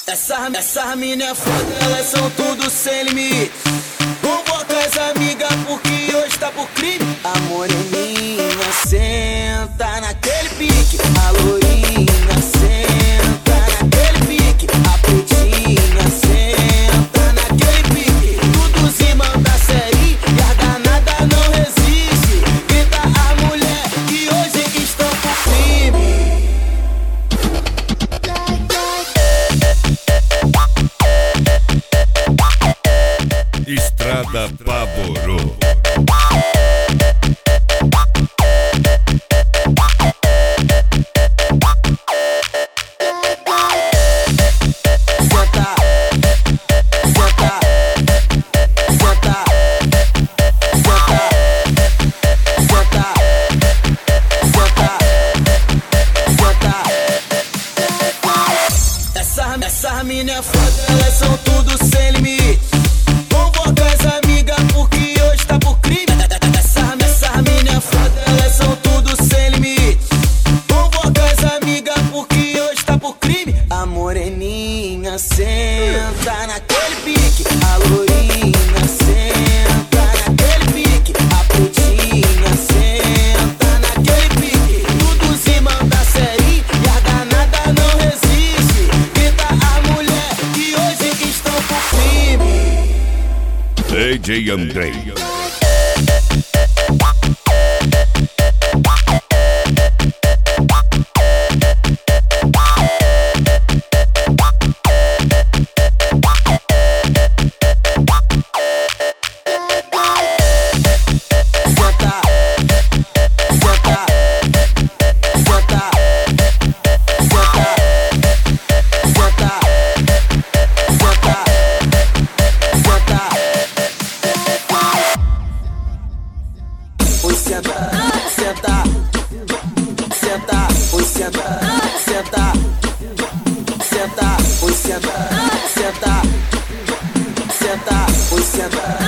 Essa mina é foda, elas são tudo sem limite. Convoca as amigas porque hoje tá por crime. A moreninha senta naquele pique. A loirinha senta naquele pique. A pretinha senta naquele pique. Tudo se manda série e a danada não resiste. Grita a mulher que hoje estão por crime. Estrada Pavorô. Essa mina é foda, elas são tudo sem limite. Convoca as amigas porque hoje tá por crime. Essa mina é foda, elas são tudo sem limite. Convoca as amigas porque hoje tá por crime. A moreninha senta naquele pique. A loirinha senta naquele pique. A pretinha senta naquele pique. Tudo se manda série e a danada não resiste. Grita a mulher que hoje estão por crime. DJ Andrei. Senta, senta, oi senta, senta, senta, oi senta, senta, senta, oi senta.